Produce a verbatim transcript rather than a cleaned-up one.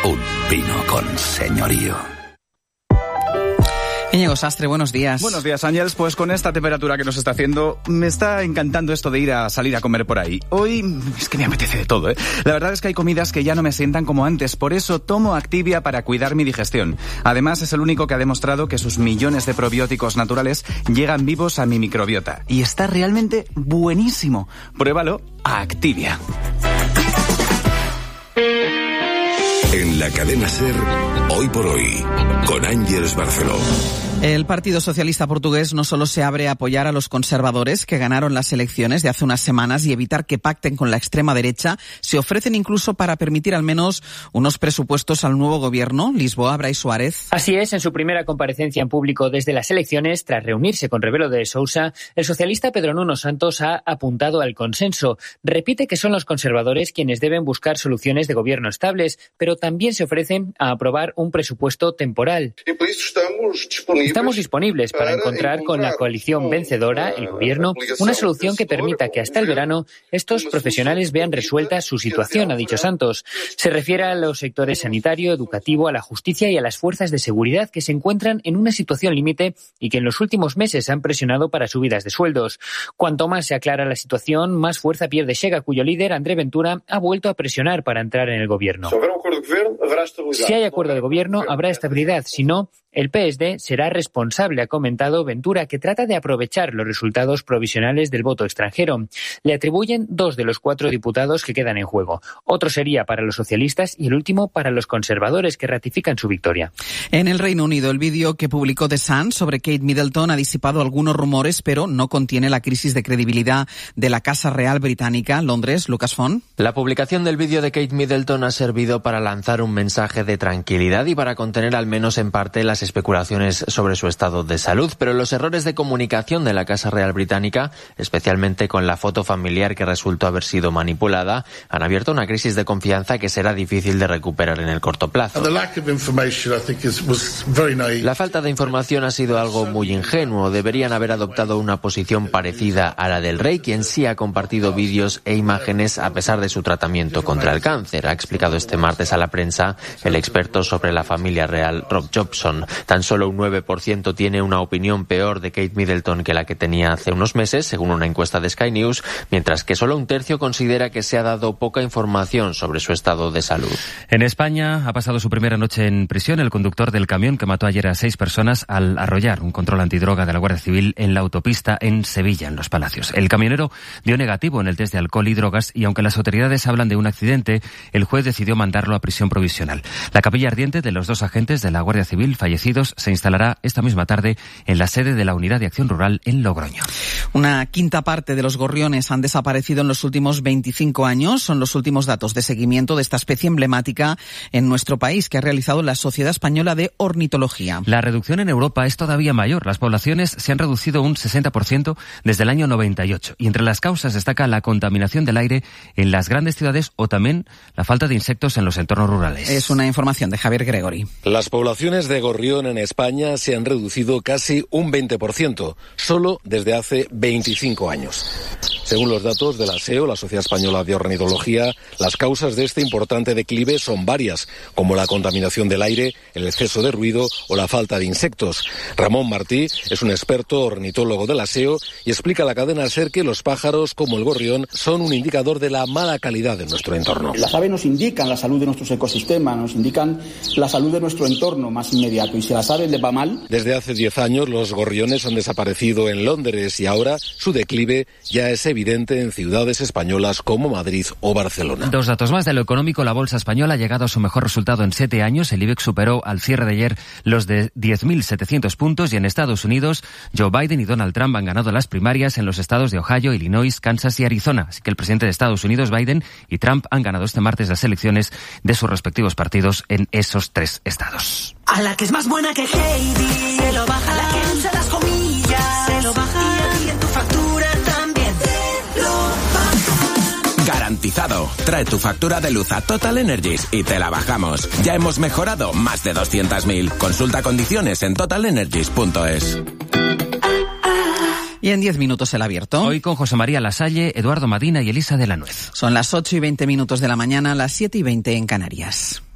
un vino con señorío. Íñigo Sastre, buenos días. Buenos días, Ángels. Pues con esta temperatura que nos está haciendo, me está encantando esto de ir a salir a comer por ahí. Hoy es que me apetece de todo, ¿eh? La verdad es que hay comidas que ya no me sientan como antes, por eso tomo Activia para cuidar mi digestión. Además, es el único que ha demostrado que sus millones de probióticos naturales llegan vivos a mi microbiota. Y está realmente buenísimo. Pruébalo a Activia. En la cadena SER, Hoy por Hoy, con Ángels Barceló. El Partido Socialista Portugués no solo se abre a apoyar a los conservadores que ganaron las elecciones de hace unas semanas y evitar que pacten con la extrema derecha, se ofrecen incluso para permitir al menos unos presupuestos al nuevo gobierno. Lisboa, Brais Suárez. Así es, en su primera comparecencia en público desde las elecciones, tras reunirse con Rebelo de Sousa, el socialista Pedro Nuno Santos ha apuntado al consenso. Repite que son los conservadores quienes deben buscar soluciones de gobierno estables, pero también se ofrecen a aprobar un presupuesto temporal. Y por eso estamos disponibles Estamos disponibles para encontrar con la coalición vencedora, el Gobierno, una solución que permita que hasta el verano estos profesionales vean resuelta su situación, ha dicho Santos. Se refiere a los sectores sanitario, educativo, a la justicia y a las fuerzas de seguridad que se encuentran en una situación límite y que en los últimos meses han presionado para subidas de sueldos. Cuanto más se aclara la situación, más fuerza pierde Chega, cuyo líder, André Ventura, ha vuelto a presionar para entrar en el Gobierno. Si hay acuerdo de Gobierno, habrá estabilidad. Si no, el P S D será responsable, ha comentado Ventura, que trata de aprovechar los resultados provisionales del voto extranjero. Le atribuyen dos de los cuatro diputados que quedan en juego. Otro sería para los socialistas y el último para los conservadores, que ratifican su victoria. En el Reino Unido, el vídeo que publicó The Sun sobre Kate Middleton ha disipado algunos rumores, pero no contiene la crisis de credibilidad de la Casa Real Británica. Londres, Lucas Font. La publicación del vídeo de Kate Middleton ha servido para lanzar un mensaje de tranquilidad y para contener al menos en parte las especulaciones sobre su estado de salud, pero los errores de comunicación de la Casa Real Británica, especialmente con la foto familiar que resultó haber sido manipulada, han abierto una crisis de confianza que será difícil de recuperar en el corto plazo. La falta de información ha sido algo muy ingenuo. Deberían haber adoptado una posición parecida a la del rey, quien sí ha compartido vídeos e imágenes a pesar de su tratamiento contra el cáncer, ha explicado este martes a la prensa el experto sobre la familia real, Rob Jobson. Tan solo un nueve por ciento tiene una opinión peor de Kate Middleton que la que tenía hace unos meses, según una encuesta de Sky News, mientras que solo un tercio considera que se ha dado poca información sobre su estado de salud. En España ha pasado su primera noche en prisión el conductor del camión que mató ayer a seis personas al arrollar un control antidroga de la Guardia Civil en la autopista en Sevilla, en Los Palacios. El camionero dio negativo en el test de alcohol y drogas y aunque las autoridades hablan de un accidente, el juez decidió mandarlo a prisión provisional. La capilla ardiente de los dos agentes de la Guardia Civil fallecidos se instalará esta misma tarde en la sede de la Unidad de Acción Rural en Logroño. Una quinta parte de los gorriones han desaparecido en los últimos veinticinco años. Son los últimos datos de seguimiento de esta especie emblemática en nuestro país que ha realizado la Sociedad Española de Ornitología. La reducción en Europa es todavía mayor. Las poblaciones se han reducido un sesenta por ciento desde el año noventa y ocho. Y entre las causas destaca la contaminación del aire en las grandes ciudades o también la falta de insectos en los entornos rurales. Es una información de Javier Gregory. Las poblaciones de gorrión en España se han reducido casi un veinte por ciento, solo desde hace veinticinco años. Según los datos de la S E O, la Sociedad Española de Ornitología, las causas de este importante declive son varias, como la contaminación del aire, el exceso de ruido o la falta de insectos. Ramón Martí es un experto ornitólogo de la S E O y explica a la cadena SER que los pájaros, como el gorrión, son un indicador de la mala calidad de nuestro entorno. Las aves nos indican la salud de nuestros ecosistemas, nos indican la salud de nuestro entorno más inmediato, y si a las aves les va mal... Desde hace diez años los gorriones han desaparecido en Londres y ahora su declive ya es evidente en ciudades españolas como Madrid o Barcelona. Dos datos más de lo económico. La bolsa española ha llegado a su mejor resultado en siete años. El IBEX superó al cierre de ayer los de diez mil setecientos puntos y en Estados Unidos Joe Biden y Donald Trump han ganado las primarias en los estados de Ohio, Illinois, Kansas y Arizona. Así que el presidente de Estados Unidos, Biden, y Trump han ganado este martes las elecciones de sus respectivos partidos en esos tres estados. A la que es más buena que Heidi, se lo baja. A la que usa las comillas, se lo baja. Y a ti en tu factura también te lo baja. Garantizado. Trae tu factura de luz a Total Energies y te la bajamos. Ya hemos mejorado más de doscientos mil. Consulta condiciones en total energies punto es. Y en diez minutos el abierto. Hoy con José María Lasalle, Eduardo Madina y Elisa de la Nuez. Son las ocho y veinte minutos de la mañana, las siete y veinte en Canarias.